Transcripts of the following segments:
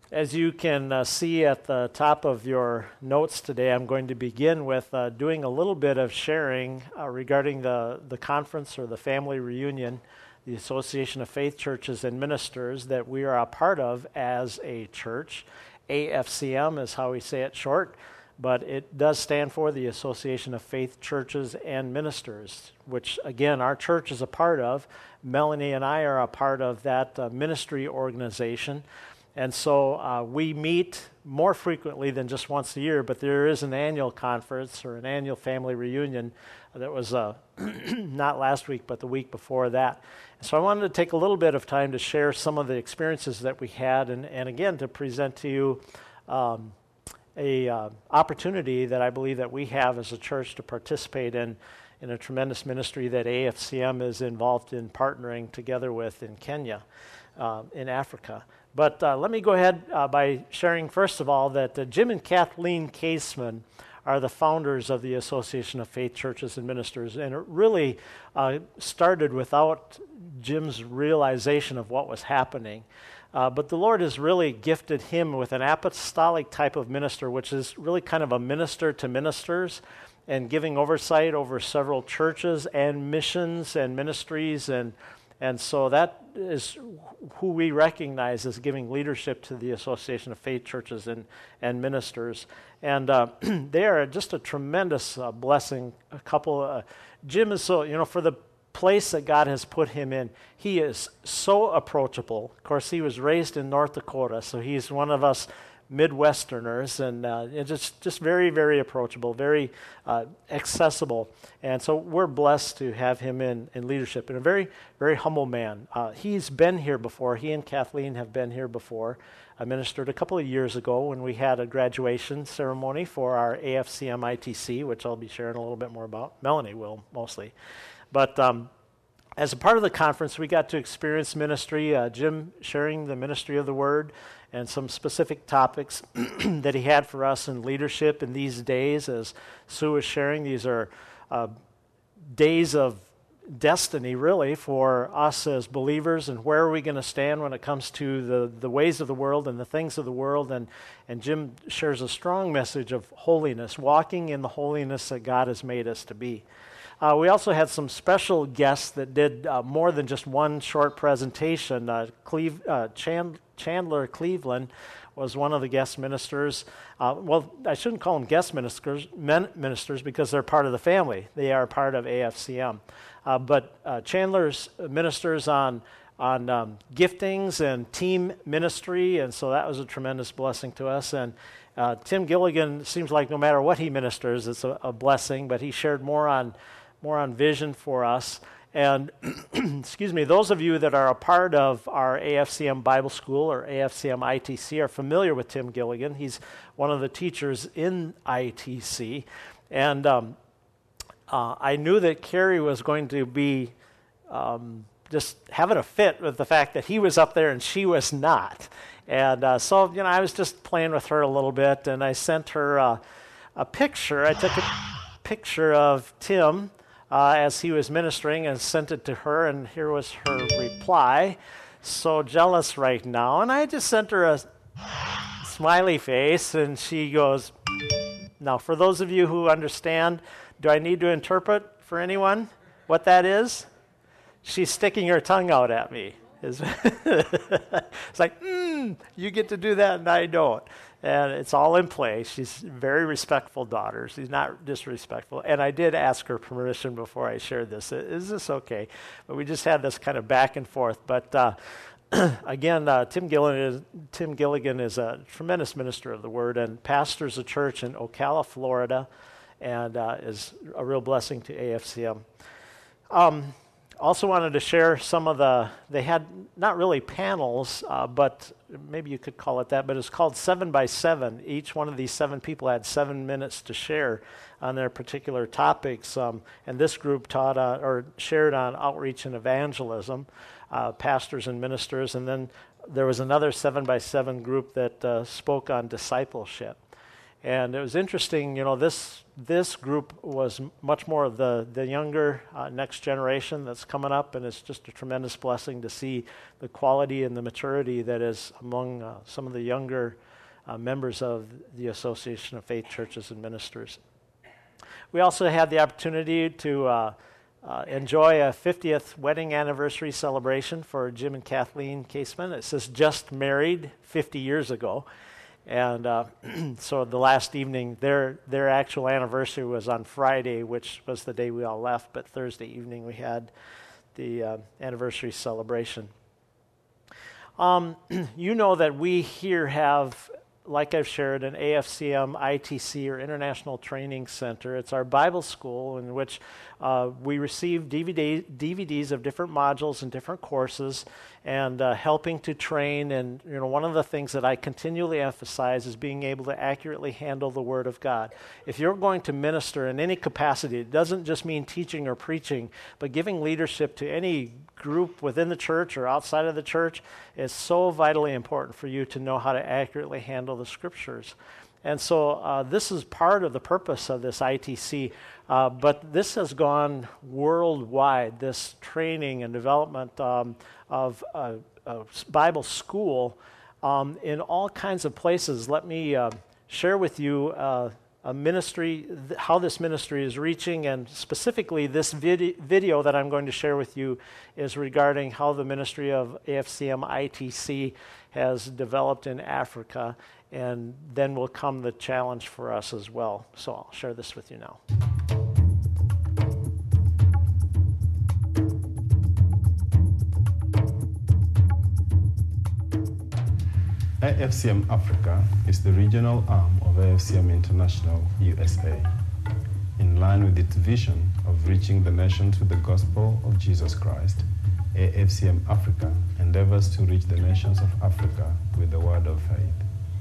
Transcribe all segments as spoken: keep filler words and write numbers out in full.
As you can uh, see at the top of your notes today, I'm going to begin with uh, doing a little bit of sharing uh, regarding the, the conference or the family reunion, the Association of Faith Churches and Ministers that we are a part of as a church. A F C M is how we say it short, but it does stand for the Association of Faith Churches and Ministers, which again our church is a part of. Melanie and I are a part of that uh, ministry organization. And so uh, we meet more frequently than just once a year, but there is an annual conference or an annual family reunion that was uh, not last week, but the week before that. So I wanted to take a little bit of time to share some of the experiences that we had, and, and again, to present to you um, a uh, opportunity that I believe that we have as a church to participate in, in a tremendous ministry that A F C M is involved in partnering together with in Kenya, uh, in Africa. But uh, let me go ahead uh, by sharing, first of all, that uh, Jim and Kathleen Caseman are the founders of the Association of Faith Churches and Ministers, and it really uh, started without Jim's realization of what was happening. Uh, but the Lord has really gifted him with an apostolic type of minister, which is really kind of a minister to ministers, and giving oversight over several churches and missions and ministries, and And so that is who we recognize as giving leadership to the Association of Faith Churches and, and Ministers. And uh, they are just a tremendous uh, blessing. A couple, uh, Jim is so, you know, for the place that God has put him in, he is so approachable. Of course, he was raised in North Dakota, so he's one of us Midwesterners, and uh, just just very, very approachable, very uh, accessible. And so we're blessed to have him in, in leadership, and a very, very humble man. Uh, he's been here before. He and Kathleen have been here before. I ministered a couple of years ago when we had a graduation ceremony for our A F C M I T C, which I'll be sharing a little bit more about. Melanie will, mostly. But um, as a part of the conference, we got to experience ministry, uh, Jim sharing the ministry of the Word, and some specific topics that he had for us in leadership in these days. As Sue was sharing, these are uh, days of destiny, really, for us as believers, and where are we going to stand when it comes to the, the ways of the world and the things of the world. And, and Jim shares a strong message of holiness, walking in the holiness that God has made us to be. Uh, we also had some special guests that did uh, more than just one short presentation. Uh, Cleve, uh, Chand- Chandler Cleveland was one of the guest ministers. Uh, well, I shouldn't call them guest ministers, men- ministers because they're part of the family. They are part of A F C M. Uh, but uh, Chandler's ministers on on um, giftings and team ministry, and so that was a tremendous blessing to us. And uh, Tim Gilligan seems like no matter what he ministers, it's a, a blessing, but he shared more on more on vision for us. And, excuse me, those of you that are a part of our A F C M Bible School or A F C M I T C are familiar with Tim Gilligan. He's one of the teachers in I T C. And um, uh, I knew that Carrie was going to be um, just having a fit with the fact that he was up there and she was not. And uh, so, you know, I was just playing with her a little bit, and I sent her uh, a picture. I took a picture of Tim Uh, as he was ministering, and sent it to her, and here was her reply. So jealous right now. And I just sent her a smiley face, and she goes, now for those of you who understand, do I need to interpret for anyone what that is? She's sticking her tongue out at me. It's like, mm, you get to do that and I don't. And it's all in play. She's a very respectful daughter. She's not disrespectful. And I did ask her permission before I shared this. Is this okay? But we just had this kind of back and forth. But uh, again, uh, Tim Gilligan is, Tim Gilligan is a tremendous minister of the Word and pastors a church in Ocala, Florida, and uh, is a real blessing to A F C M. Um, Also wanted to share some of the, they had not really panels, uh, but maybe you could call it that, but it's called seven by seven. Each one of these seven people had seven minutes to share on their particular topics. Um, and this group taught uh, or shared on outreach and evangelism, uh, pastors and ministers. And then there was another seven by seven group that uh, spoke on discipleship. And it was interesting, you know, this this group was m- much more of the, the younger uh, next generation that's coming up, and it's just a tremendous blessing to see the quality and the maturity that is among uh, some of the younger uh, members of the Association of Faith Churches and Ministers. We also had the opportunity to uh, uh, enjoy a fiftieth wedding anniversary celebration for Jim and Kathleen Caseman. It says just married fifty years ago. And uh, so the last evening, their their actual anniversary was on Friday, which was the day we all left, but Thursday evening we had the uh, anniversary celebration. Um, you know that we here have, like I've shared, an A F C M I T C, or International Training Center. It's our Bible school in which uh, we receive D V D, D V Ds of different modules and different courses, and uh, helping to train. And you know, one of the things that I continually emphasize is being able to accurately handle the Word of God. If you're going to minister in any capacity, it doesn't just mean teaching or preaching, but giving leadership to any group within the church or outside of the church, is so vitally important for you to know how to accurately handle the Scriptures. And so uh, this is part of the purpose of this I T C, uh, but this has gone worldwide, this training and development um, of a, a Bible school um, in all kinds of places. Let me uh, share with you uh, a ministry, th- how this ministry is reaching, and specifically this vid- video that I'm going to share with you is regarding how the ministry of A F C M I T C has developed in Africa, and then will come the challenge for us as well. So I'll share this with you now. A F C M Africa is the regional arm of A F C M International U S A, in line with its vision of reaching the nations with the gospel of Jesus Christ. A F C M Africa endeavors to reach the nations of Africa with the word of faith.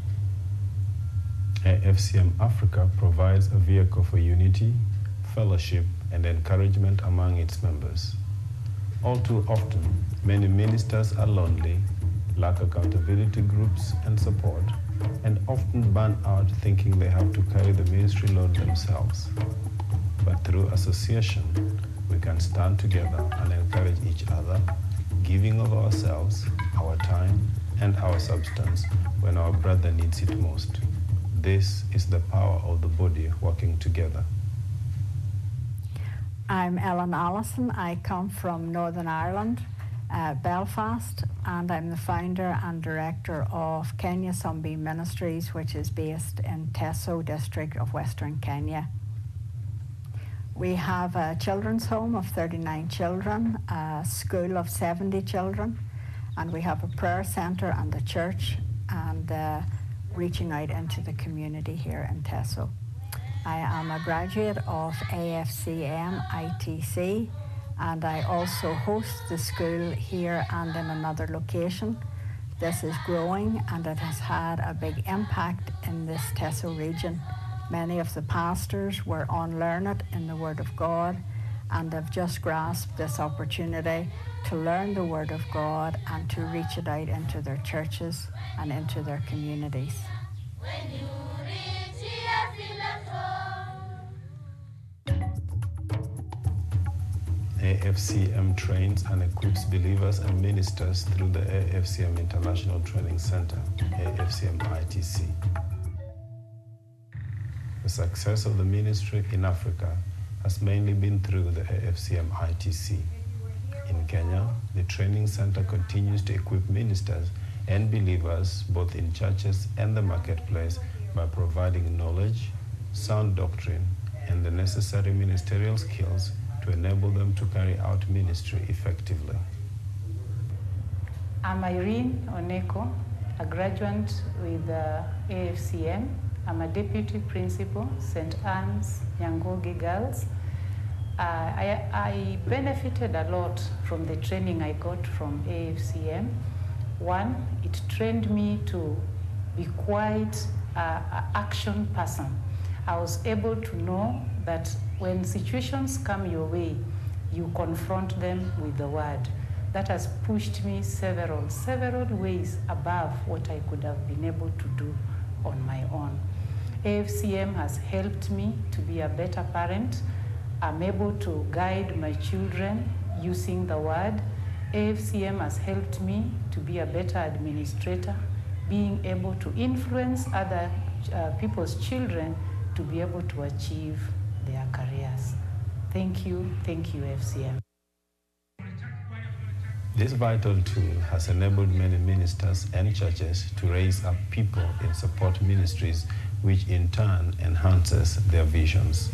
A F C M Africa provides a vehicle for unity, fellowship, and encouragement among its members. All too often, many ministers are lonely, lack accountability groups and support, and often burn out thinking they have to carry the ministry load themselves. But through association, we can stand together and encourage each other, giving of ourselves, our time, and our substance when our brother needs it most. This is the power of the body working together. I'm Ellen Allison. I come from Northern Ireland, uh, Belfast, and I'm the founder and director of Kenya Sunbeam Ministries, which is based in Teso district of Western Kenya. We have a children's home of thirty-nine children, a school of seventy children, and we have a prayer center and a church, and uh, reaching out into the community here in Teso. I am a graduate of A F C M I T C, and I also host the school here and in another location. This is growing, and it has had a big impact in this Teso region. Many of the pastors were unlearned in the Word of God and have just grasped this opportunity to learn the Word of God and to reach it out into their churches and into their communities. When you reach here, feel at home. A F C M trains and equips believers and ministers through the A F C M International Training Center, A F C M I T C. The success of the ministry in Africa has mainly been through the A F C M I T C. In Kenya, the training center continues to equip ministers and believers both in churches and the marketplace by providing knowledge, sound doctrine, and the necessary ministerial skills to enable them to carry out ministry effectively. I'm Irene Oneko, a graduate with the A F C M. I'm a deputy principal, Saint Anne's Nyangogi Girls. Uh, I, I benefited a lot from the training I got from A F C M. One, it trained me to be quite an action person. I was able to know that when situations come your way, you confront them with the word. That has pushed me several, several ways above what I could have been able to do on my own. A F C M has helped me to be a better parent. I'm able to guide my children using the word. A F C M has helped me to be a better administrator, being able to influence other uh, people's children to be able to achieve their careers. Thank you, thank you, A F C M. This vital tool has enabled many ministers and churches to raise up people in support ministries, which in turn enhances their visions.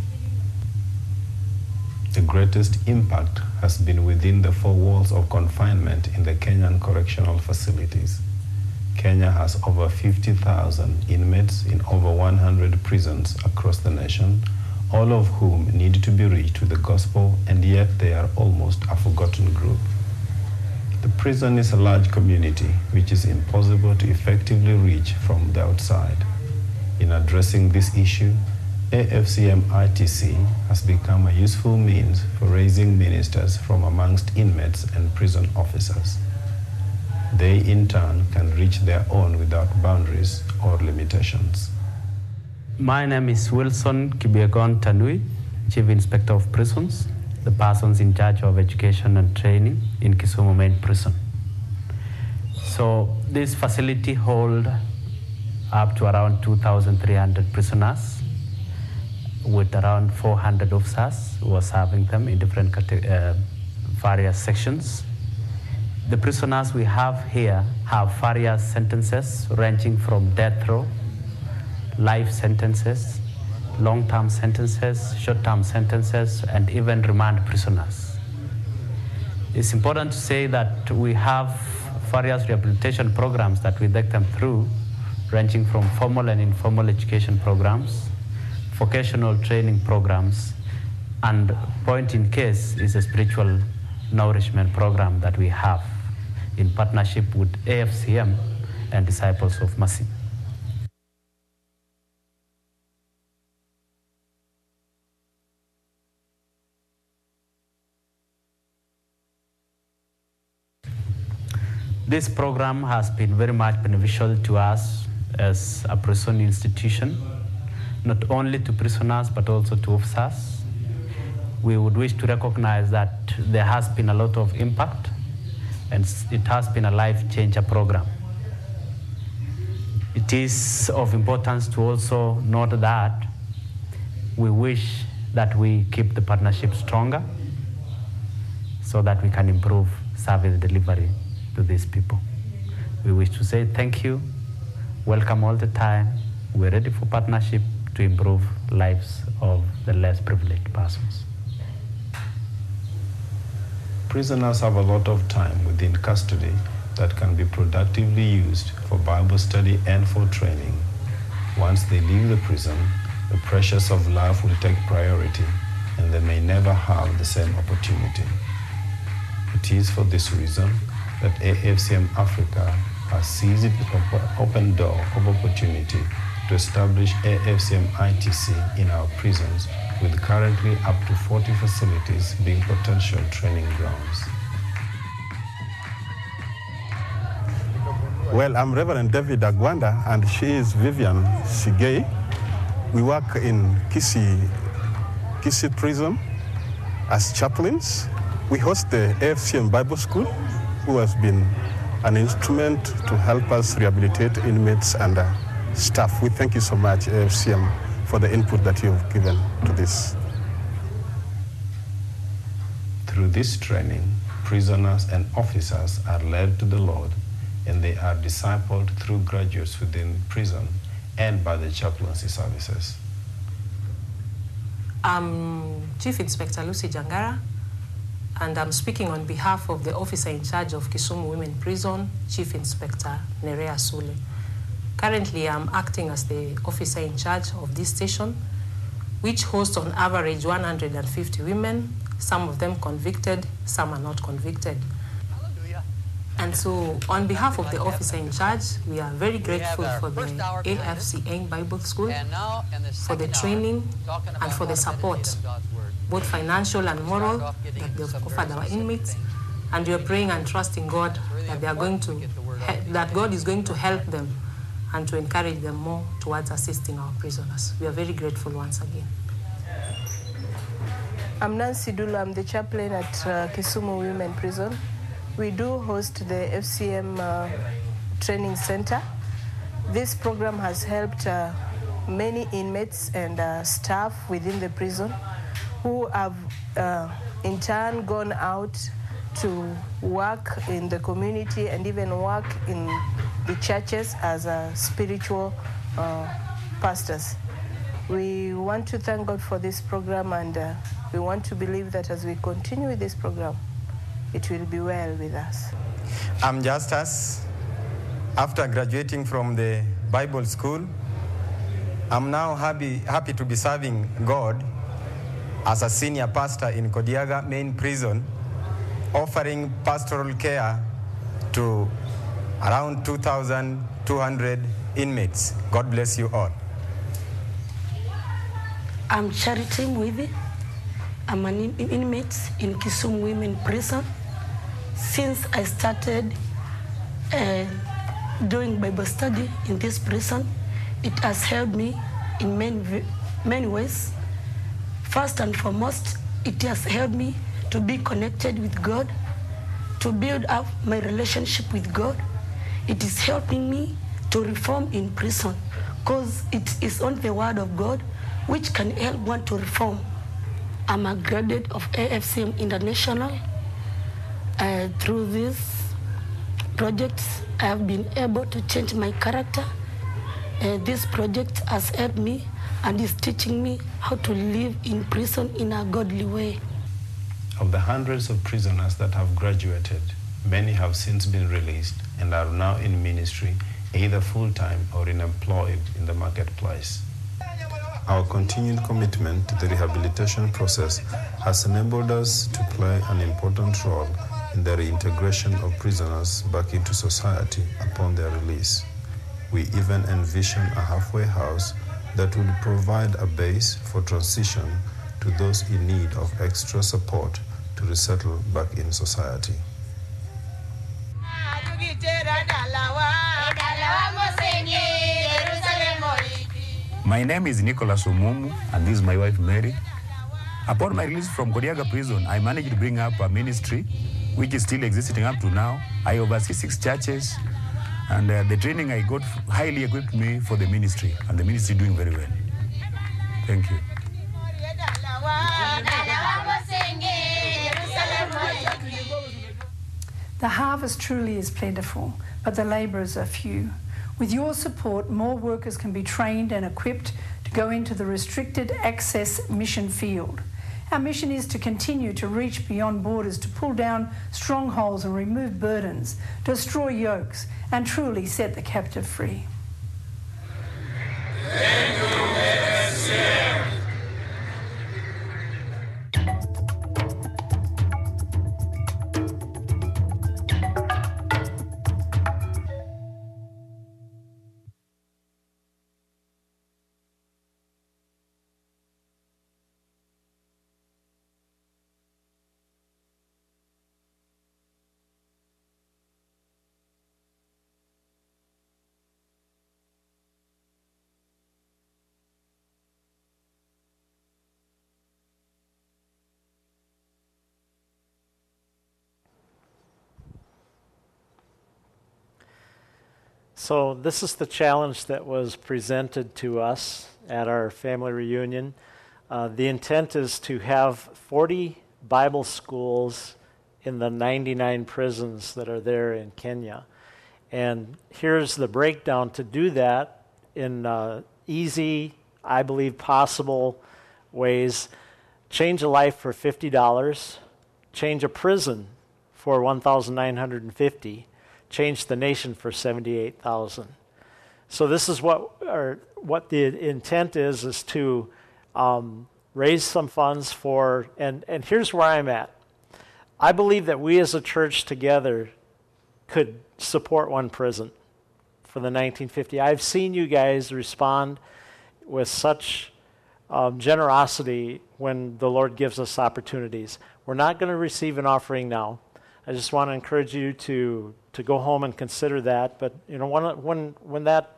The greatest impact has been within the four walls of confinement in the Kenyan correctional facilities. Kenya has over fifty thousand inmates in over one hundred prisons across the nation, all of whom need to be reached with the gospel, and yet they are almost a forgotten group. The prison is a large community which is impossible to effectively reach from the outside. In addressing this issue, A F C M I T C has become a useful means for raising ministers from amongst inmates and prison officers. They, in turn, can reach their own without boundaries or limitations. My name is Wilson Kibiegon Tanui, Chief Inspector of Prisons, the persons in charge of education and training in Kisumu Main Prison. So this facility holds up to around two thousand three hundred prisoners, with around four hundred officers who are serving them in different uh, various sections. The prisoners we have here have various sentences ranging from death row, life sentences, long-term sentences, short-term sentences, and even remand prisoners. It's important to say that we have various rehabilitation programs that we take them through, ranging from formal and informal education programs, vocational training programs, and point in case is a spiritual nourishment program that we have in partnership with A F C M and Disciples of Mercy. This program has been very much beneficial to us as a prison institution, not only to prisoners but also to officers. We would wish to recognize that there has been a lot of impact, and it has been a life changer program. It is of importance to also note that we wish that we keep the partnership stronger so that we can improve service delivery to these people. We wish to say thank you, welcome all the time. We're ready for partnership to improve lives of the less privileged persons. Prisoners have a lot of time within custody that can be productively used for Bible study and for training. Once they leave the prison, the pressures of life will take priority, and they may never have the same opportunity. It is for this reason that A F C M Africa has seized the open door of opportunity to establish A F C M I T C in our prisons, with currently up to forty facilities being potential training grounds. Well, I'm Reverend David Agwanda, and she is Vivian Sigei. We work in Kisii, Kisii Prison as chaplains. We host the A F C M Bible School, who has been an instrument to help us rehabilitate inmates and uh, staff. We thank you so much, A F C M, for the input that you've given to this. Through this training, prisoners and officers are led to the Lord, and they are discipled through graduates within prison and by the chaplaincy services. I'm Chief Inspector Lucy Jangara, and I'm speaking on behalf of the officer in charge of Kisumu Women Prison, Chief Inspector Nerea Sule. Currently, I'm acting as the officer in charge of this station, which hosts on average one hundred fifty women, some of them convicted, some are not convicted. And so, on behalf of the officer in charge, we are very grateful for the A F C M Bible School, for the training and for the support, both financial and moral, that they've offered our inmates. And we are praying and trusting God that they are going to, that God is going to help them and to encourage them more towards assisting our prisoners. We are very grateful once again. I'm Nancy Dulu. I'm the chaplain at uh, Kisumu Women Prison. We do host the F C M uh, training center. This program has helped uh, many inmates and uh, staff within the prison who have uh, in turn gone out to work in the community and even work in the churches as uh, spiritual uh, pastors. We want to thank God for this program, and uh, we want to believe that as we continue with this program, it will be well with us. I'm Justus. After graduating from the Bible school, I'm now happy, happy to be serving God as a senior pastor in Kodiaga Main Prison, offering pastoral care to around two thousand two hundred inmates. God bless you all. I'm Charity Mwithi. I'm an in inmate in Kisumu Women Prison. Since I started uh, doing Bible study in this prison, it has helped me in many, many ways. First and foremost, it has helped me to be connected with God, to build up my relationship with God. It is helping me to reform in prison, because it is only the word of God which can help one to reform. I'm a graduate of A F C M International. Uh, through these projects, I have been able to change my character. Uh, this project has helped me and is teaching me how to live in prison in a godly way. Of the hundreds of prisoners that have graduated, many have since been released and are now in ministry, either full-time or in employed in the marketplace. Our continued commitment to the rehabilitation process has enabled us to play an important role in the reintegration of prisoners back into society upon their release. We even envision a halfway house that will provide a base for transition to those in need of extra support to resettle back in society. My name is Nicholas Omumu, and this is my wife Mary. Upon my release from Kodiaga prison, I managed to bring up a ministry which is still existing up to now. I oversee six churches, and uh, the training I got highly equipped me for the ministry, and the ministry is doing very well. Thank you. The harvest truly is plentiful, but the labourers are few. With your support, more workers can be trained and equipped to go into the restricted access mission field. Our mission is to continue to reach beyond borders, to pull down strongholds and remove burdens, destroy yokes, and truly set the captive free. Thank you, A F C M. So this is the challenge that was presented to us at our family reunion. Uh, the intent is to have forty Bible schools in the ninety-nine prisons that are there in Kenya. And here's the breakdown to do that in uh, easy, I believe possible ways. Change a life for fifty dollars, change a prison for one thousand nine hundred fifty dollars, change the nation for seventy-eight thousand dollars. So this is what or what the intent is, is to um, raise some funds for, and, and here's where I'm at. I believe that we as a church together could support one prison for the nineteen fifty. I've seen you guys respond with such um, generosity when the Lord gives us opportunities. We're not going to receive an offering now. I just want to encourage you to to go home and consider that. But you know, when when when that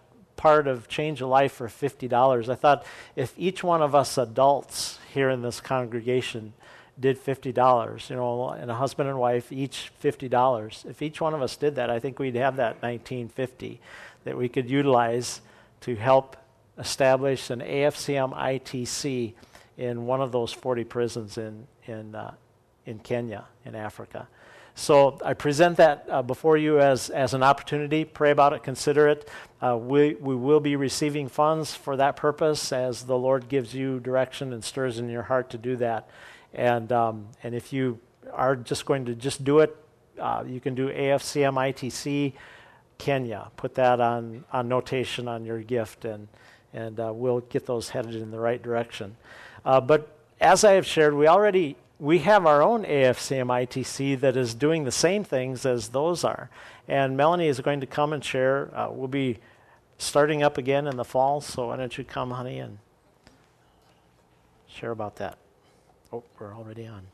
part of Change a Life for fifty dollars. I thought if each one of us adults here in this congregation did fifty dollars, you know, and a husband and wife, each fifty dollars. If each one of us did that, I think we'd have that nineteen fifty that we could utilize to help establish an A F C M I T C in one of those forty prisons in in uh, in Kenya, in Africa. So I present that uh, before you as, as an opportunity. Pray about it, consider it. Uh, we, we will be receiving funds for that purpose as the Lord gives you direction and stirs in your heart to do that. And um, and if you are just going to just do it, uh, you can do A F C M I T C Kenya. Put that on, on notation on your gift, and, and uh, we'll get those headed in the right direction. Uh, but as I have shared, we already we have our own A F C M I T C that is doing the same things as those are. And Melanie is going to come and share. Uh, we'll be starting up again in the fall, so why don't you come, honey, and share about that. Oh, we're already on.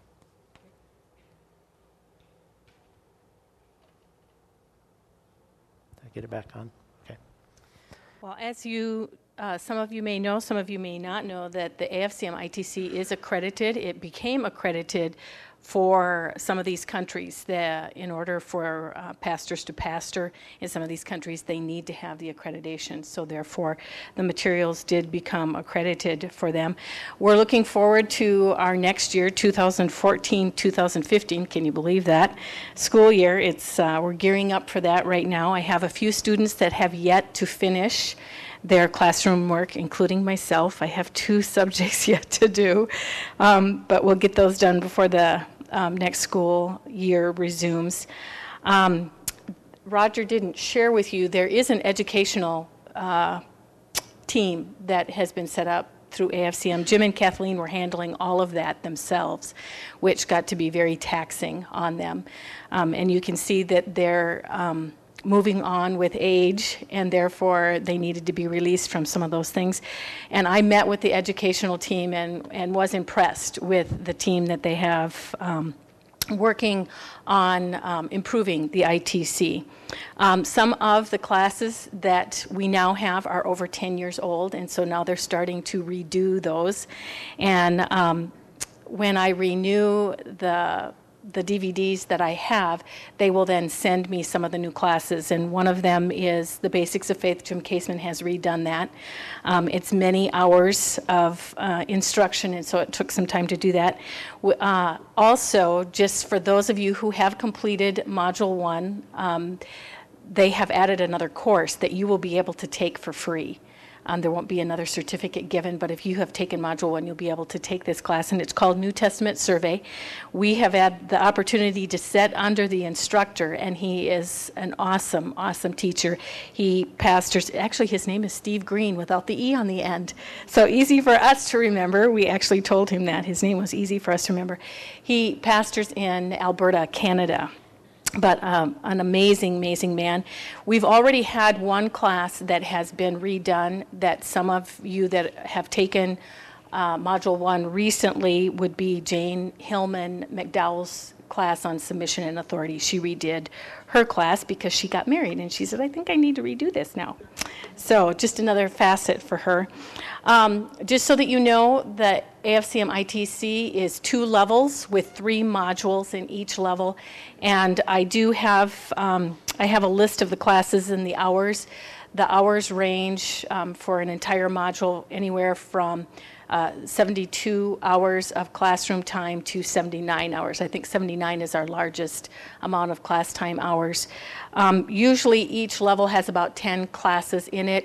Did I get it back on? Okay. Well, as you, uh, some of you may know, some of you may not know, that the A F C M I T C is accredited. It became accredited for some of these countries. That in order for uh, pastors to pastor in some of these countries, they need to have the accreditation. So therefore, the materials did become accredited for them. We're looking forward to our next year, two thousand fourteen, two thousand fifteen. Can you believe that? School year. It's uh, we're gearing up for that right now. I have a few students that have yet to finish their classroom work, including myself. I have two subjects yet to do, um, but we'll get those done before the um, next school year resumes. Um, Roger didn't share with you, there is an educational uh, team that has been set up through A F C M. Jim and Kathleen were handling all of that themselves, which got to be very taxing on them. Um, and you can see that they're um, moving on with age, and therefore they needed to be released from some of those things. And I met with the educational team and, and was impressed with the team that they have um, working on um, improving the I T C. Um, some of the classes that we now have are over ten years old, and so now they're starting to redo those. And um, when I renew the the D V Ds that I have, they will then send me some of the new classes, and one of them is the Basics of Faith. Jim Caseman has redone that. Um, it's many hours of uh, instruction, and so it took some time to do that. Uh, also, just for those of you who have completed Module one, um, they have added another course that you will be able to take for free. Um, there won't be another certificate given, but if you have taken Module one, you'll be able to take this class, and it's called New Testament Survey. We have had the opportunity to sit under the instructor, and he is an awesome, awesome teacher. He pastors, actually his name is Steve Green without the E on the end. So easy for us to remember. We actually told him that. His name was easy for us to remember. He pastors in Alberta, Canada. But um, an amazing, amazing man. We've already had one class that has been redone that some of you that have taken uh, Module one recently would be Jane Hillman McDowell's class on submission and authority. She redid her class because she got married, and she said, I think I need to redo this now. So just another facet for her. Um, just so that you know, the A F C M I T C is two levels with three modules in each level, and I do have um, I have a list of the classes and the hours. The hours range um, for an entire module anywhere from uh, seventy-two hours of classroom time to seventy-nine hours. I think seventy-nine is our largest amount of class time hours. Um, usually each level has about ten classes in it.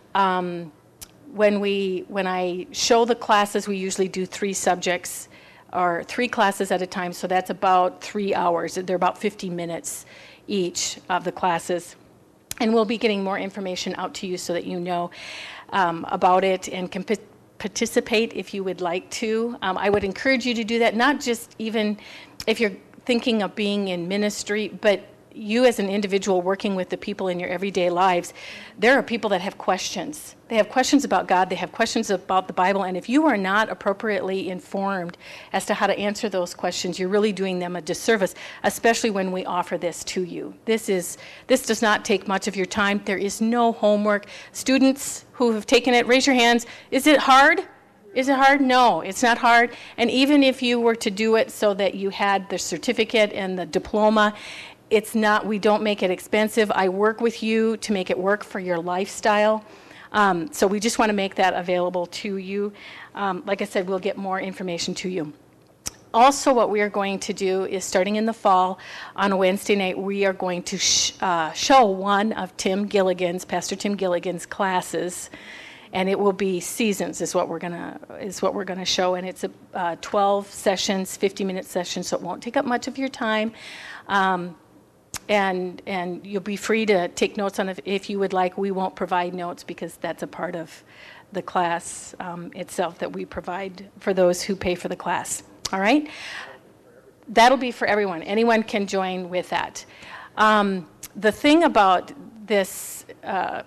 Um, when we when I show the classes, we usually do three subjects or three classes at a time, so that's about three hours. They're about fifty minutes each of the classes. And we'll be getting more information out to you so that you know um, about it and can p- participate if you would like to. Um, I would encourage you to do that, not just even if you're thinking of being in ministry, but you as an individual working with the people in your everyday lives, there are people that have questions. They have questions about God, they have questions about the Bible, and if you are not appropriately informed as to how to answer those questions, you're really doing them a disservice, especially when we offer this to you. This is this does not take much of your time. There is no homework. Students who have taken it, raise your hands. Is it hard? Is it hard? No, it's not hard. And even if you were to do it so that you had the certificate and the diploma, it's not, we don't make it expensive. I work with you to make it work for your lifestyle. Um, so we just want to make that available to you. Um, like I said, we'll get more information to you. Also, what we are going to do is, starting in the fall, on a Wednesday night, we are going to sh- uh, show one of Tim Gilligan's, Pastor Tim Gilligan's classes, and it will be Seasons is what we're gonna is what we're gonna show, and it's a uh, twelve sessions, fifty minute sessions, so it won't take up much of your time. Um, And and you'll be free to take notes on it if you would like. We won't provide notes because that's a part of the class um, itself that we provide for those who pay for the class. All right? That'll be for everyone. Anyone can join with that. Um, the thing about this, uh,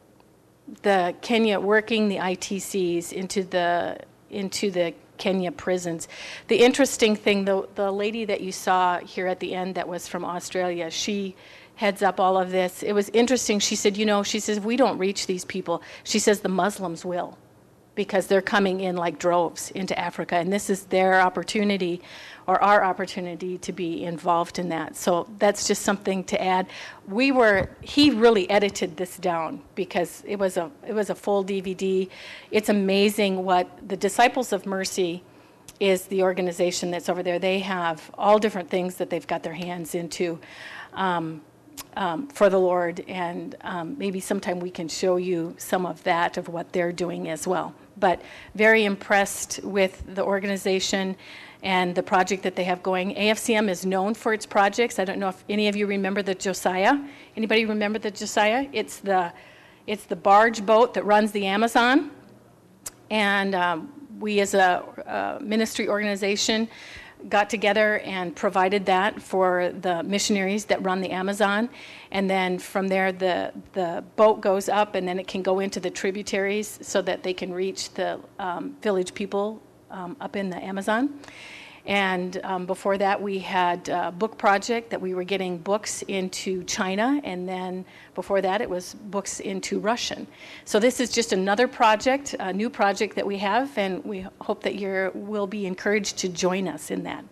the Kenya working the I T Cs into the into the Kenya prisons. The interesting thing, the, the lady that you saw here at the end that was from Australia, she heads up all of this. It was interesting. She said, you know, she says, if we don't reach these people, she says the Muslims will, because they're coming in like droves into Africa, and this is their opportunity or our opportunity to be involved in that. So that's just something to add. We were, he really edited this down because it was a it was a full D V D. It's amazing what the Disciples of Mercy is, the organization that's over there. They have all different things that they've got their hands into um, um, for the Lord, and um, maybe sometime we can show you some of that, of what they're doing as well. But very impressed with the organization and the project that they have going. A F C M is known for its projects. I don't know if any of you remember the Josiah. Anybody remember the Josiah? It's the it's the barge boat that runs the Amazon. And um, we as a, a ministry organization got together and provided that for the missionaries that run the Amazon. And then from there, the, the boat goes up, and then it can go into the tributaries so that they can reach the um, village people um, up in the Amazon. And um, before that, we had a book project that we were getting books into China, and then before that, it was books into Russian. So this is just another project, a new project that we have, and we hope that you will be encouraged to join us in that.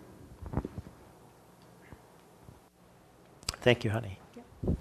Thank you, honey. Yep.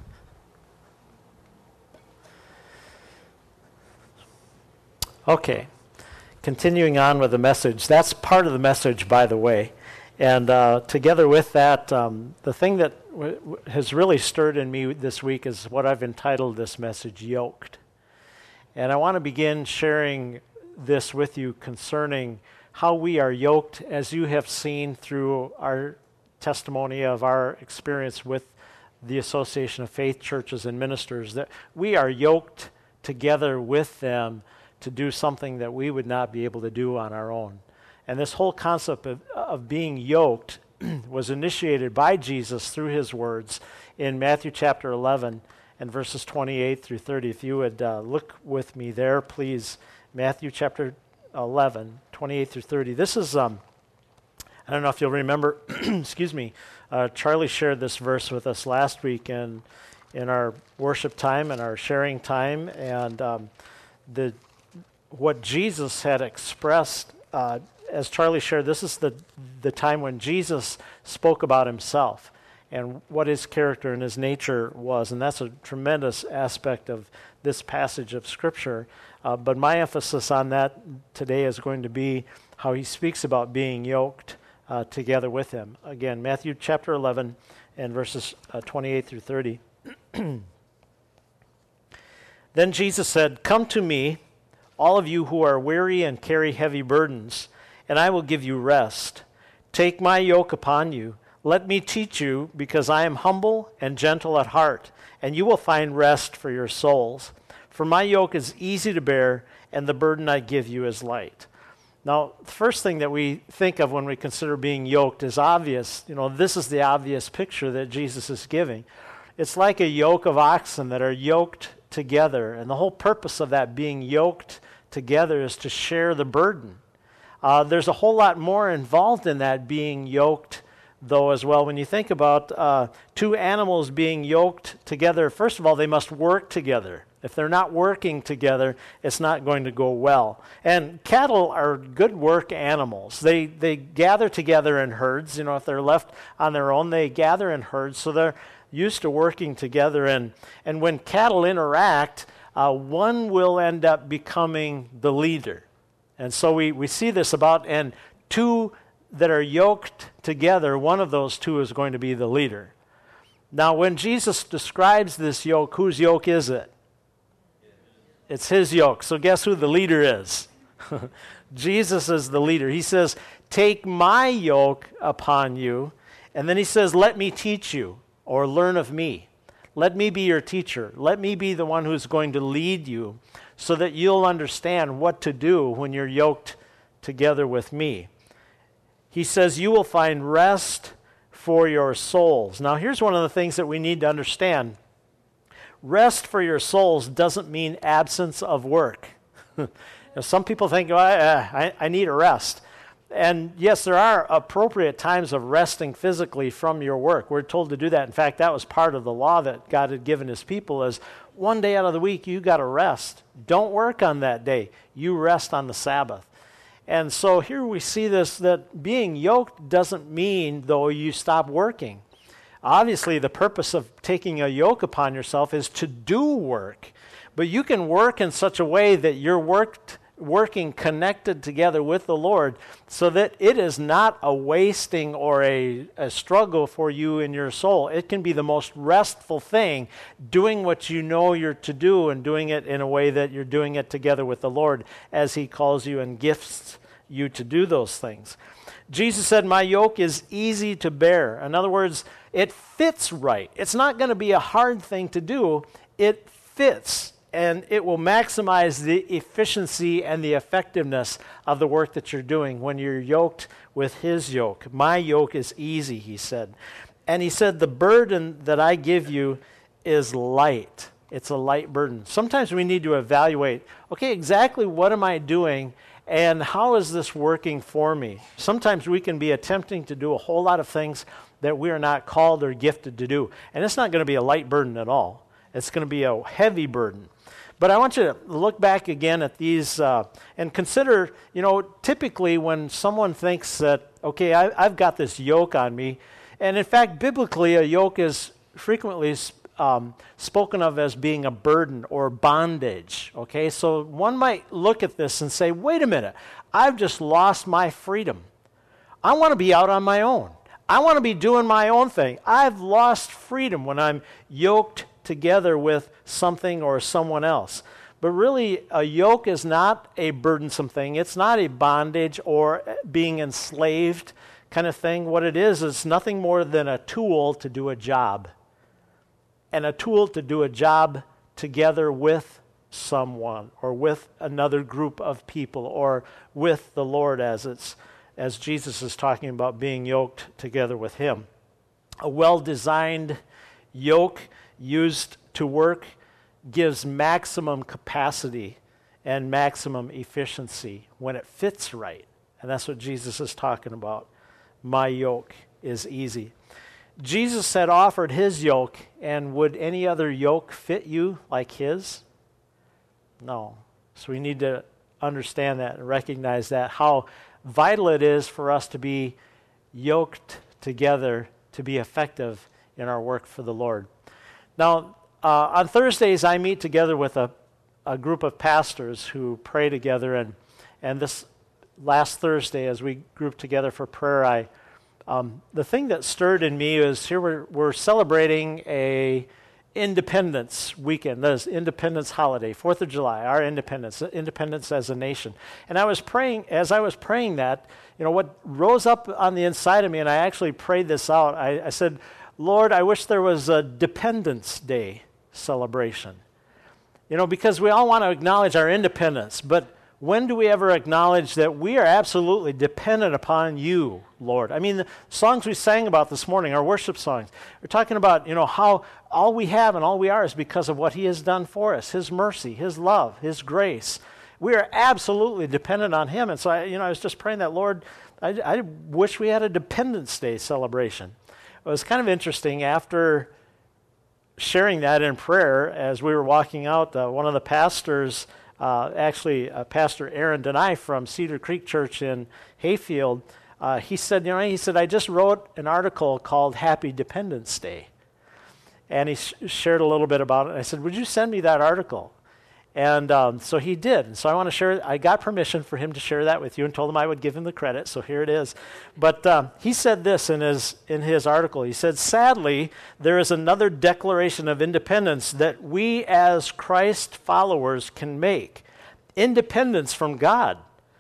Okay. Continuing on with the message, that's part of the message, by the way. And uh, together with that, um, the thing that w- w- has really stirred in me this week is what I've entitled this message, Yoked. And I want to begin sharing this with you concerning how we are yoked, as you have seen through our testimony of our experience with the Association of Faith Churches and Ministers, that we are yoked together with them to do something that we would not be able to do on our own. And this whole concept of, of being yoked was initiated by Jesus through his words in Matthew chapter eleven and verses twenty-eight through thirty. If you would uh, look with me there, please. Matthew chapter eleven, twenty-eight through thirty. This is, um, I don't know if you'll remember, excuse me, uh, Charlie shared this verse with us last week in, in our worship time and our sharing time. And um, the what Jesus had expressed, uh, as Charlie shared, this is the, the time when Jesus spoke about himself and what his character and his nature was. And that's a tremendous aspect of this passage of Scripture. Uh, but my emphasis on that today is going to be how he speaks about being yoked uh, together with him. Again, Matthew chapter eleven and verses uh, twenty-eight through thirty. Then Jesus said, "Come to me, all of you who are weary and carry heavy burdens, and I will give you rest. Take my yoke upon you. Let me teach you, because I am humble and gentle at heart, and you will find rest for your souls. For my yoke is easy to bear, and the burden I give you is light." Now, the first thing that we think of when we consider being yoked is obvious. You know, this is the obvious picture that Jesus is giving. It's like a yoke of oxen that are yoked together. And the whole purpose of that being yoked together is to share the burden. Uh, there's a whole lot more involved in that being yoked, though, as well. When you think about uh, two animals being yoked together, first of all, they must work together. If they're not working together, it's not going to go well. And cattle are good work animals. They they gather together in herds. You know, if they're left on their own, they gather in herds, so they're used to working together. And, and when cattle interact, uh, one will end up becoming the leader. And so we, we see this about, and two that are yoked together, one of those two is going to be the leader. Now, when Jesus describes this yoke, whose yoke is it? It's his yoke. So guess who the leader is? Jesus is the leader. He says, take my yoke upon you. And then he says, let me teach you, or learn of me. Let me be your teacher. Let me be the one who's going to lead you so that you'll understand what to do when you're yoked together with me. He says, you will find rest for your souls. Now, here's one of the things that we need to understand. Rest for your souls doesn't mean absence of work. You know, some people think, oh, I, I, I need a rest. And yes, there are appropriate times of resting physically from your work. We're told to do that. In fact, that was part of the law that God had given his people, is one day out of the week, you got to rest. Don't work on that day. You rest on the Sabbath. And so here we see this, that being yoked doesn't mean, though, you stop working. Obviously, the purpose of taking a yoke upon yourself is to do work. But you can work in such a way that you're worked working connected together with the Lord, so that it is not a wasting or a, a struggle for you in your soul. It can be the most restful thing, doing what you know you're to do and doing it in a way that you're doing it together with the Lord as he calls you and gifts you to do those things. Jesus said, my yoke is easy to bear. In other words, it fits right. It's not going to be a hard thing to do. It fits. And it will maximize the efficiency and the effectiveness of the work that you're doing when you're yoked with his yoke. My yoke is easy, he said. And he said, the burden that I give you is light. It's a light burden. Sometimes we need to evaluate, okay, exactly what am I doing and how is this working for me? Sometimes we can be attempting to do a whole lot of things that we are not called or gifted to do. And it's not going to be a light burden at all. It's going to be a heavy burden. But I want you to look back again at these uh, and consider, you know, typically when someone thinks that, okay, I, I've got this yoke on me, and in fact, biblically, a yoke is frequently um, spoken of as being a burden or bondage, okay? So one might look at this and say, wait a minute, I've just lost my freedom. I want to be out on my own. I want to be doing my own thing. I've lost freedom when I'm yoked together with something or someone else. But really, a yoke is not a burdensome thing. It's not a bondage or being enslaved kind of thing. What it is is nothing more than a tool to do a job. And a tool to do a job together with someone or with another group of people or with the Lord, as it's as Jesus is talking about being yoked together with him. A well-designed yoke used to work gives maximum capacity and maximum efficiency when it fits right. And that's what Jesus is talking about. My yoke is easy. Jesus had offered his yoke, and would any other yoke fit you like his? No. So we need to understand that and recognize that, how vital it is for us to be yoked together to be effective in our work for the Lord. Now, uh, on Thursdays, I meet together with a, a group of pastors who pray together, and and this last Thursday, as we grouped together for prayer, I um, the thing that stirred in me is here we're, we're celebrating a Independence weekend, that is Independence holiday, fourth of July, our independence, independence as a nation. And I was praying, as I was praying that, you know, what rose up on the inside of me, and I actually prayed this out, I, I said, Lord, I wish there was a Dependence Day celebration. You know, because we all want to acknowledge our independence, but When do we ever acknowledge that we are absolutely dependent upon you, Lord? I mean, the songs we sang about this morning, our worship songs, we're talking about, you know, how all we have and all we are is because of what he has done for us, his mercy, his love, his grace. We are absolutely dependent on him. And so, I, you know, I was just praying that, Lord, I, I wish we had a Dependence Day celebration. It was kind of interesting after sharing that in prayer as we were walking out, uh, one of the pastors, uh, actually uh, Pastor Aaron Denai from Cedar Creek Church in Hayfield, uh, he said, you know, he said, I just wrote an article called Happy Dependence Day. And he sh- shared a little bit about it. And I said, would you send me that article? And um, so he did. And so I want to share, I got permission for him to share that with you and told him I would give him the credit. So here it is. But um, he said this in his, in his article. He said, sadly, there is another declaration of independence that we as Christ followers can make. Independence from God.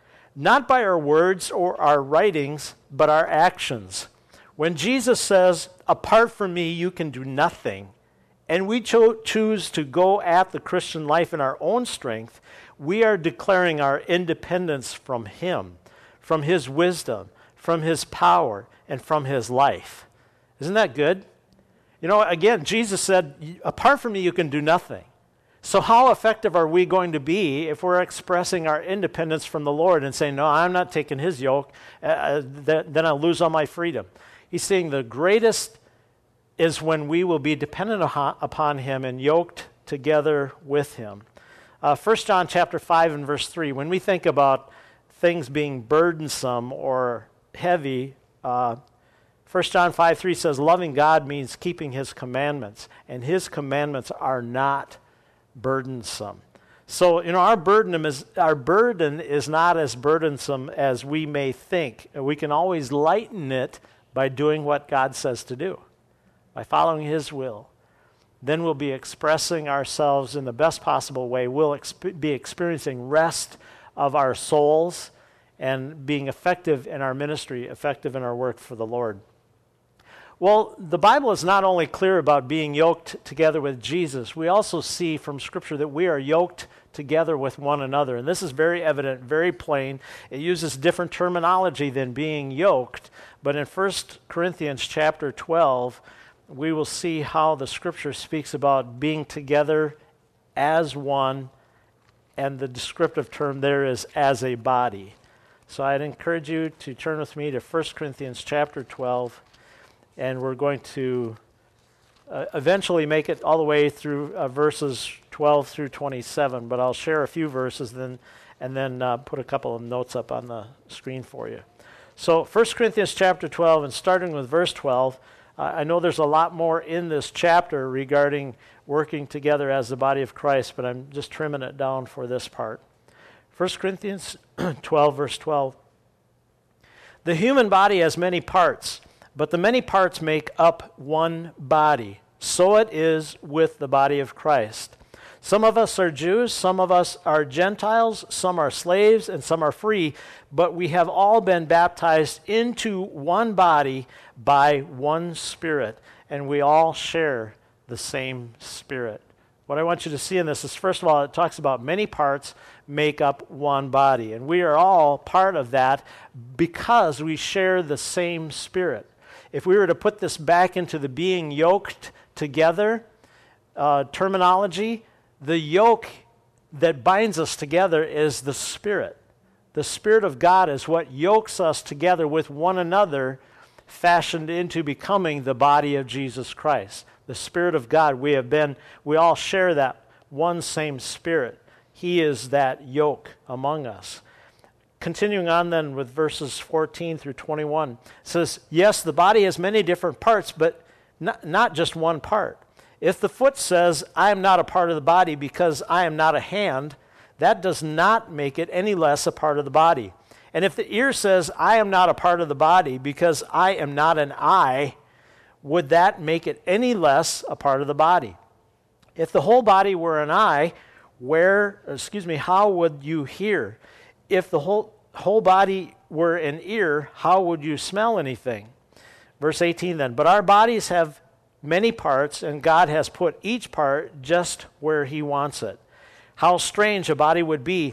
Not by our words or our writings, but our actions. When Jesus says, apart from me, you can do nothing, and we cho- choose to go at the Christian life in our own strength, we are declaring our independence from him, from his wisdom, from his power, and from his life. Isn't that good? You know, again, Jesus said, apart from me, you can do nothing. So how effective are we going to be if we're expressing our independence from the Lord and saying, no, I'm not taking his yoke, uh, th- then I'll lose all my freedom. He's saying the greatest is when we will be dependent upon him and yoked together with him. Uh, First John chapter five and verse three, when we think about things being burdensome or heavy, uh, First John five three says, loving God means keeping his commandments, and his commandments are not burdensome. So, you know, our burden is our burden is not as burdensome as we may think. We can always lighten it by doing what God says to do, by following his will. Then we'll be expressing ourselves in the best possible way. We'll exp- be experiencing rest of our souls and being effective in our ministry, effective in our work for the Lord. Well, the Bible is not only clear about being yoked together with Jesus, we also see from Scripture that we are yoked together with one another. And this is very evident, very plain. It uses different terminology than being yoked. But in First Corinthians chapter twelve, we will see how the Scripture speaks about being together as one, and the descriptive term there is as a body. So I'd encourage you to turn with me to First Corinthians chapter twelve, and we're going to uh, eventually make it all the way through uh, verses twelve through twenty-seven, but I'll share a few verses then, and then uh, put a couple of notes up on the screen for you. So First Corinthians chapter twelve, and starting with verse twelve, uh, I know there's a lot more in this chapter regarding working together as the body of Christ, but I'm just trimming it down for this part. First Corinthians twelve, verse twelve. The human body has many parts, but the many parts make up one body. So it is with the body of Christ. Some of us are Jews, some of us are Gentiles, some are slaves, and some are free, but we have all been baptized into one body by one Spirit, and we all share the same Spirit. What I want you to see in this is, first of all, it talks about many parts make up one body, and we are all part of that because we share the same Spirit. If we were to put this back into the being yoked together uh, terminology, the yoke that binds us together is the Spirit. The Spirit of God is what yokes us together with one another, fashioned into becoming the body of Jesus Christ. The Spirit of God, we have been, we all share that one same Spirit. He is that yoke among us. Continuing on then with verses fourteen through twenty-one, it says, yes, the body has many different parts, but not, not just one part. If the foot says, I am not a part of the body because I am not a hand, that does not make it any less a part of the body. And if the ear says, I am not a part of the body because I am not an eye, would that make it any less a part of the body? If the whole body were an eye, where, excuse me, how would you hear? If the whole, whole body were an ear, how would you smell anything? Verse eighteen then, but our bodies have many parts, and God has put each part just where he wants it. How strange a body would be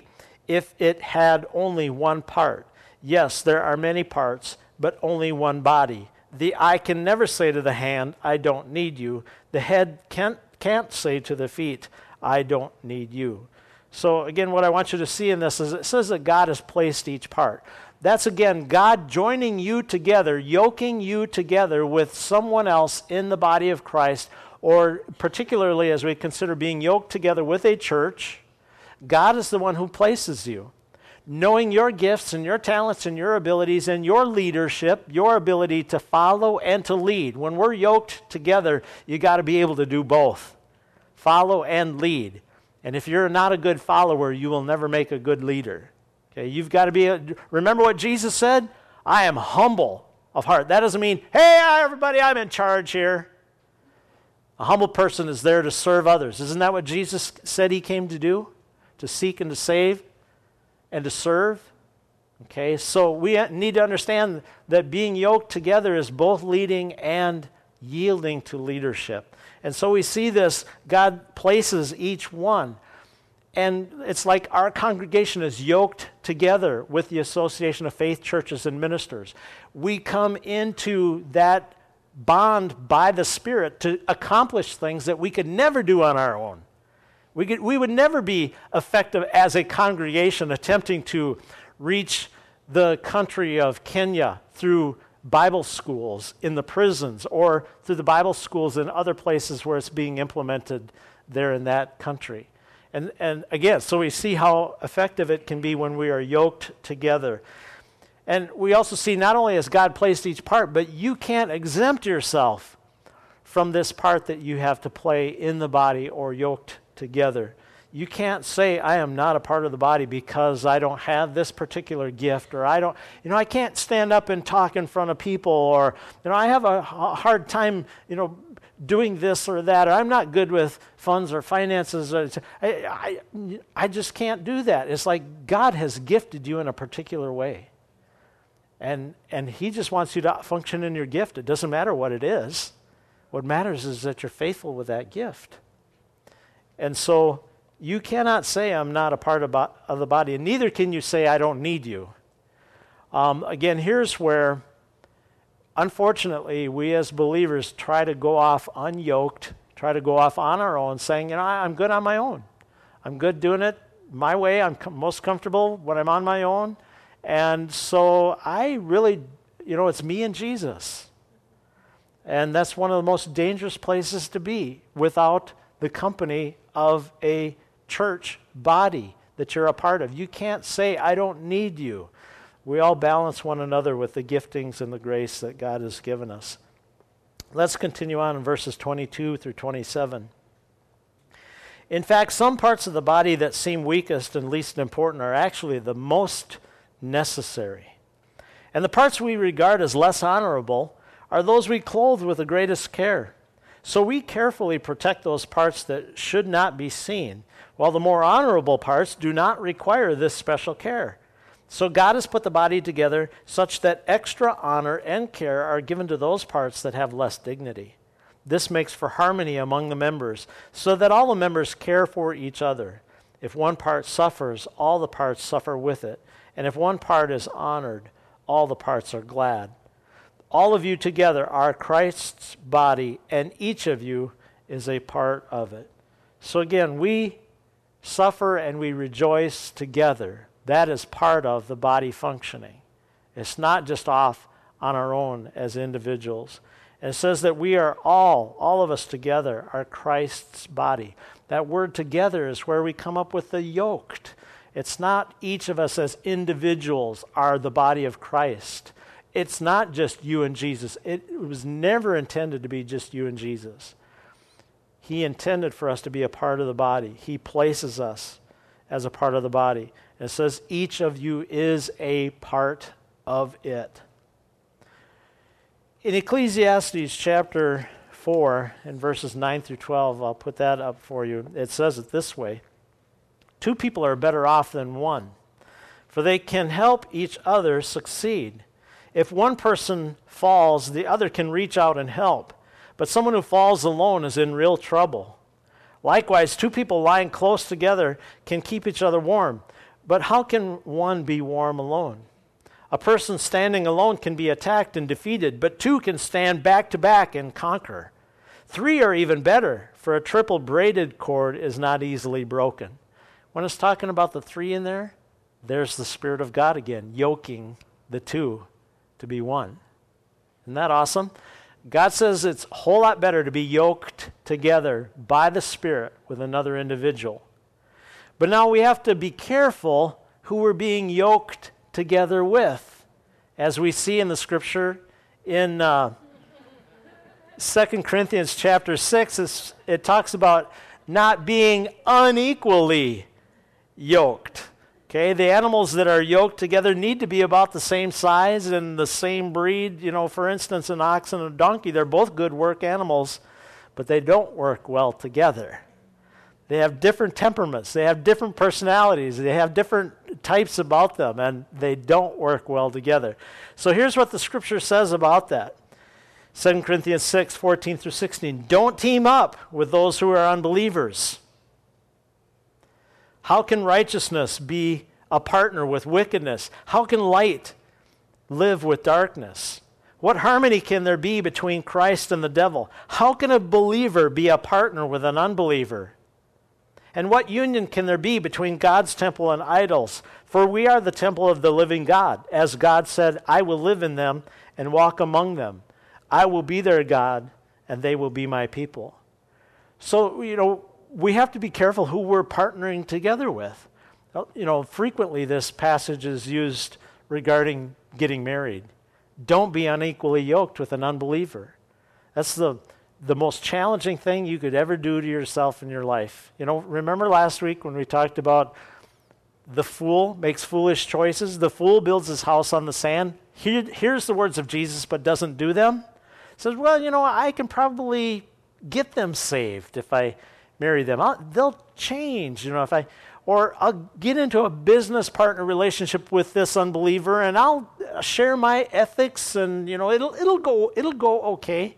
if it had only one part. Yes, there are many parts, but only one body. The eye can never say to the hand, I don't need you. The head can't, can't say to the feet, I don't need you. So again, what I want you to see in this is it says that God has placed each part. That's again, God joining you together, yoking you together with someone else in the body of Christ, or particularly as we consider being yoked together with a church. God is the one who places you. Knowing your gifts and your talents and your abilities and your leadership, your ability to follow and to lead. When we're yoked together, you got to be able to do both. Follow and lead. And if you're not a good follower, you will never make a good leader. Okay, you've got to be, a, remember what Jesus said? I am humble of heart. That doesn't mean, hey, everybody, I'm in charge here. A humble person is there to serve others. Isn't that what Jesus said he came to do? To seek and to save and to serve? Okay, so we need to understand that being yoked together is both leading and yielding to leadership. And so we see this, God places each one. And it's like our congregation is yoked together with the Association of Faith Churches and Ministers. We come into that bond by the Spirit to accomplish things that we could never do on our own. We could, we would never be effective as a congregation attempting to reach the country of Kenya through Bible schools in the prisons or through the Bible schools in other places where it's being implemented there in that country. And, and again, so we see how effective it can be when we are yoked together. And we also see not only has God placed each part, but you can't exempt yourself from this part that you have to play in the body or yoked together. You can't say, I am not a part of the body because I don't have this particular gift, or I don't, you know, I can't stand up and talk in front of people, or, you know, I have a hard time, you know, doing this or that, or I'm not good with funds or finances. Or, I, I, I just can't do that. It's like God has gifted you in a particular way. And, and he just wants you to function in your gift. It doesn't matter what it is. What matters is that you're faithful with that gift. And so you cannot say I'm not a part of, bo- of the body, and neither can you say I don't need you. Um, again, here's where, unfortunately, we as believers try to go off unyoked, try to go off on our own, saying, you know, I'm good on my own. I'm good doing it my way. I'm com- most comfortable when I'm on my own. And so I really, you know, it's me and Jesus. And that's one of the most dangerous places to be without the company of a church body that you're a part of. You can't say, I don't need you. We all balance one another with the giftings and the grace that God has given us. Let's continue on in verses twenty-two through twenty-seven. In fact, some parts of the body that seem weakest and least important are actually the most necessary. And the parts we regard as less honorable are those we clothe with the greatest care. So we carefully protect those parts that should not be seen, while the more honorable parts do not require this special care. So God has put the body together such that extra honor and care are given to those parts that have less dignity. This makes for harmony among the members, so that all the members care for each other. If one part suffers, all the parts suffer with it. And if one part is honored, all the parts are glad. All of you together are Christ's body, and each of you is a part of it. So again, we suffer and we rejoice together. That is part of the body functioning. It's not just off on our own as individuals. And it says that we are all, all of us together, are Christ's body. That word together is where we come up with the yoked. It's not each of us as individuals are the body of Christ. It's not just you and Jesus. It was never intended to be just you and Jesus. He intended for us to be a part of the body. He places us as a part of the body. And it says each of you is a part of it. In Ecclesiastes chapter four, in verses nine through twelve, I'll put that up for you. It says it this way: two people are better off than one, for they can help each other succeed. If one person falls, the other can reach out and help. But someone who falls alone is in real trouble. Likewise, two people lying close together can keep each other warm. But how can one be warm alone? A person standing alone can be attacked and defeated, but two can stand back to back and conquer. Three are even better, for a triple braided cord is not easily broken. When it's talking about the three in there, there's the Spirit of God again, yoking the two to be one. Isn't that awesome? God says it's a whole lot better to be yoked together by the Spirit with another individual. But now we have to be careful who we're being yoked together with. As we see in the scripture in uh, Second Corinthians chapter six, it talks about not being unequally yoked. Okay, the animals that are yoked together need to be about the same size and the same breed. You know, for instance, an ox and a donkey, they're both good work animals, but they don't work well together. They have different temperaments. They have different personalities. They have different types about them, and they don't work well together. So here's what the scripture says about that. Second Corinthians six, fourteen through sixteen. Don't team up with those who are unbelievers. How can righteousness be a partner with wickedness? How can light live with darkness? What harmony can there be between Christ and the devil? How can a believer be a partner with an unbeliever? And what union can there be between God's temple and idols? For we are the temple of the living God. As God said, I will live in them and walk among them. I will be their God, and they will be my people. So, you know, we have to be careful who we're partnering together with. You know, frequently this passage is used regarding getting married. Don't be unequally yoked with an unbeliever. That's the the most challenging thing you could ever do to yourself in your life. You know, remember last week when we talked about the fool makes foolish choices? The fool builds his house on the sand. He hears the words of Jesus but doesn't do them. Says, well, you know, I can probably get them saved if I marry them. I'll, they'll change, you know, if I, or I'll get into a business partner relationship with this unbeliever and I'll share my ethics and, you know, it'll it'll go it'll go okay.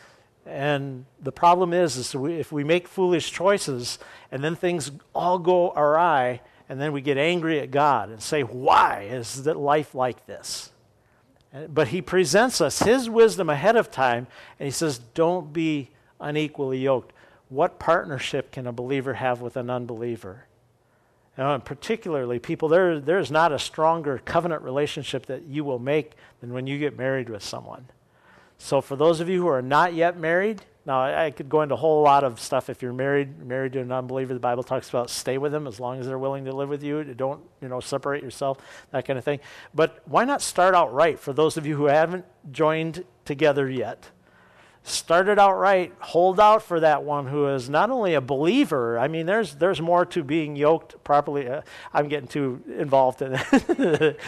And the problem is, is we, if we make foolish choices and then things all go awry and then we get angry at God and say, why is that life like this? But he presents us his wisdom ahead of time and he says, don't be unequally yoked. What partnership can a believer have with an unbeliever? You know, and particularly people, there, there's not a stronger covenant relationship that you will make than when you get married with someone. So for those of you who are not yet married, now I, I could go into a whole lot of stuff. If you're married, married to an unbeliever, the Bible talks about stay with them as long as they're willing to live with you. Don't, you know, separate yourself, that kind of thing. But why not start out right for those of you who haven't joined together yet? Start it out right. Hold out for that one who is not only a believer. I mean, there's there's more to being yoked properly. Uh, I'm getting too involved in it.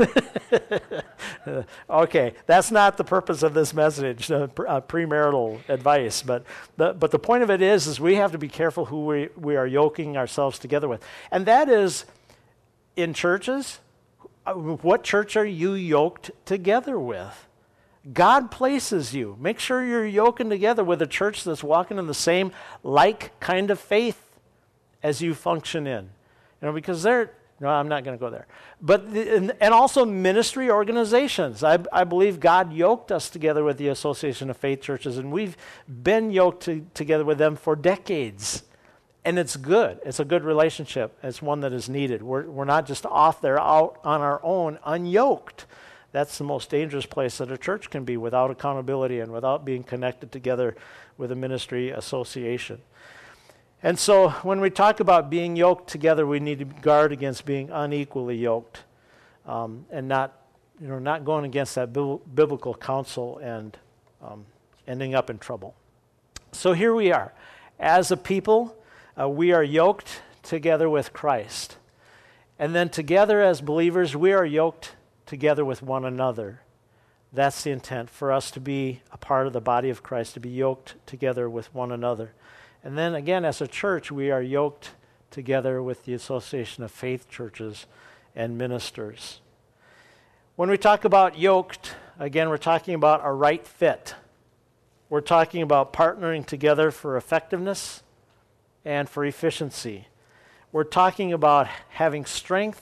Okay, that's not the purpose of this message, uh, pre- uh, premarital advice. But the but the point of it is, is we have to be careful who we, we are yoking ourselves together with. And that is in churches. Uh, what church are you yoked together with? God places you. Make sure you're yoking together with a church that's walking in the same like kind of faith as you function in. You know, because they're, no, I'm not going to go there. But, the, and, and also ministry organizations. I, I believe God yoked us together with the Association of Faith Churches, and we've been yoked to, together with them for decades. And it's good. It's a good relationship. It's one that is needed. We're, we're not just off there out on our own, unyoked. That's the most dangerous place that a church can be without accountability and without being connected together with a ministry association. And so when we talk about being yoked together, we need to guard against being unequally yoked um, and not, you know, not going against that bil- biblical counsel and um, ending up in trouble. So here we are. As a people, uh, we are yoked together with Christ. And then together as believers, we are yoked together with one another. That's the intent, for us to be a part of the body of Christ, to be yoked together with one another. And then again, as a church, we are yoked together with the Association of Faith Churches and ministers. When we talk about yoked, again, we're talking about a right fit. We're talking about partnering together for effectiveness and for efficiency. we're talking about having strength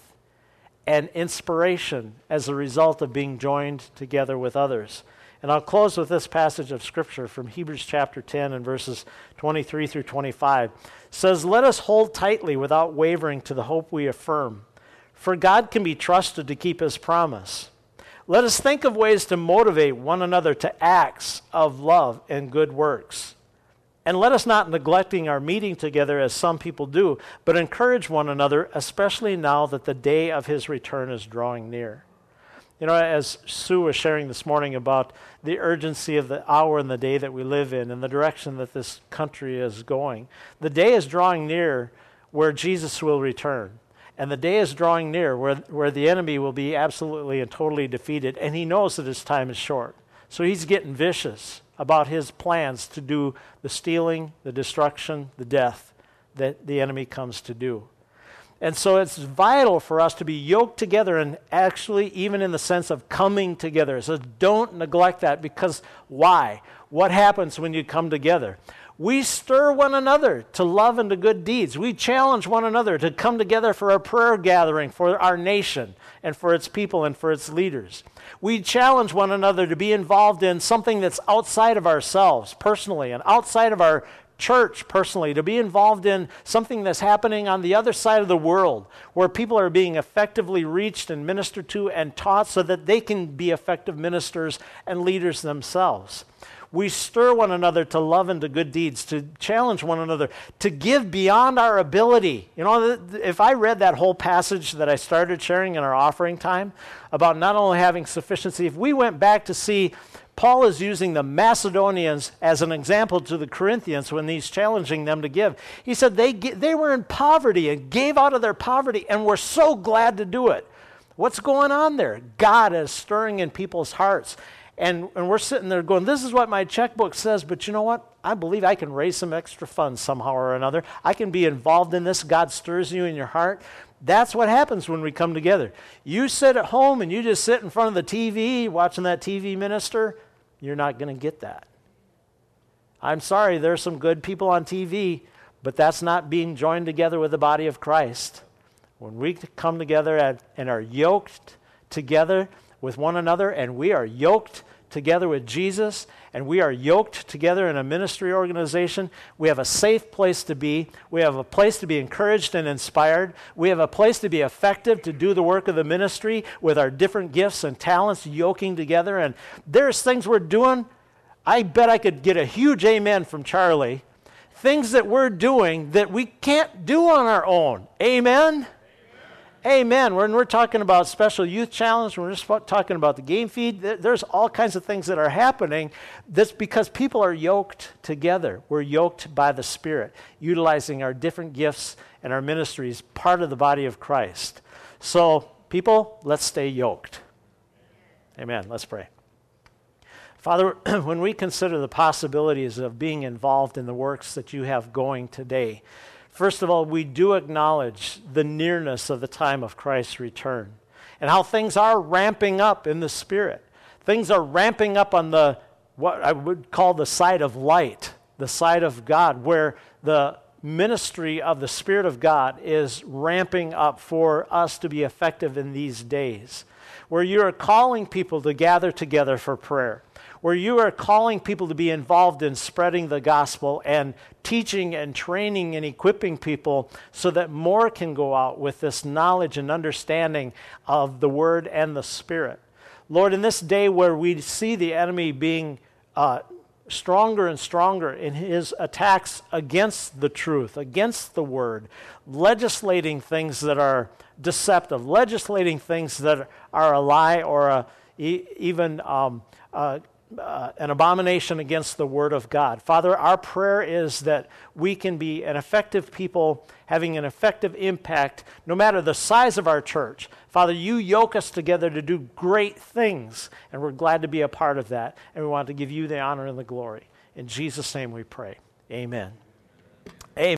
and inspiration as a result of being joined together with others. And I'll close with this passage of Scripture from Hebrews chapter ten and verses twenty-three through twenty-five. It says, "Let us hold tightly without wavering to the hope we affirm, for God can be trusted to keep his promise. Let us think of ways to motivate one another to acts of love and good works. And let us not neglecting our meeting together as some people do, but encourage one another, especially now that the day of his return is drawing near." You know, as Sue was sharing this morning about the urgency of the hour and the day that we live in and the direction that this country is going, the day is drawing near where Jesus will return. And the day is drawing near where, where the enemy will be absolutely and totally defeated, and he knows that his time is short. So he's getting vicious about his plans to do the stealing, the destruction, the death that the enemy comes to do. And so it's vital for us to be yoked together, and actually even in the sense of coming together. So don't neglect that, because why? What happens when you come together? We stir one another to love and to good deeds. We challenge one another to come together for a prayer gathering for our nation and for its people and for its leaders. We challenge one another to be involved in something that's outside of ourselves personally and outside of our church personally, to be involved in something that's happening on the other side of the world where people are being effectively reached and ministered to and taught so that they can be effective ministers and leaders themselves. We stir one another to love and to good deeds, to challenge one another, to give beyond our ability. You know, if I read that whole passage that I started sharing in our offering time about not only having sufficiency, if we went back to see Paul is using the Macedonians as an example to the Corinthians when he's challenging them to give. He said they, they were in poverty and gave out of their poverty and were so glad to do it. What's going on there? God is stirring in people's hearts. And, and we're sitting there going, this is what my checkbook says, but you know what? I believe I can raise some extra funds somehow or another. I can be involved in this. God stirs you in your heart. That's what happens when we come together. You sit at home and you just sit in front of the T V watching that T V minister, you're not going to get that. I'm sorry, there's some good people on T V, but that's not being joined together with the body of Christ. When we come together and, and are yoked together with one another, and we are yoked together with Jesus, and we are yoked together in a ministry organization, we have a safe place to be. We have a place to be encouraged and inspired. We have a place to be effective to do the work of the ministry with our different gifts and talents yoking together. And there's things we're doing, I bet I could get a huge amen from Charlie, things that we're doing that we can't do on our own. Amen? Amen. When we're talking about Special Youth Challenge, when we're just talking about the game feed, there's all kinds of things that are happening. That's because people are yoked together. We're yoked by the Spirit, utilizing our different gifts and our ministries, part of the body of Christ. So, people, let's stay yoked. Amen. Let's pray. Father, when we consider the possibilities of being involved in the works that you have going today, first of all, we do acknowledge the nearness of the time of Christ's return and how things are ramping up in the Spirit. Things are ramping up on the, what I would call the side of light, the side of God, where the ministry of the Spirit of God is ramping up for us to be effective in these days, where you are calling people to gather together for prayer, where you are calling people to be involved in spreading the gospel and teaching and training and equipping people so that more can go out with this knowledge and understanding of the Word and the Spirit. Lord, in this day where we see the enemy being uh, stronger and stronger in his attacks against the truth, against the Word, legislating things that are deceptive, legislating things that are a lie or a, e- even um, uh, Uh, an abomination against the Word of God. Father, our prayer is that we can be an effective people having an effective impact no matter the size of our church. Father, you yoke us together to do great things, and we're glad to be a part of that, and we want to give you the honor and the glory. In Jesus' name we pray. Amen.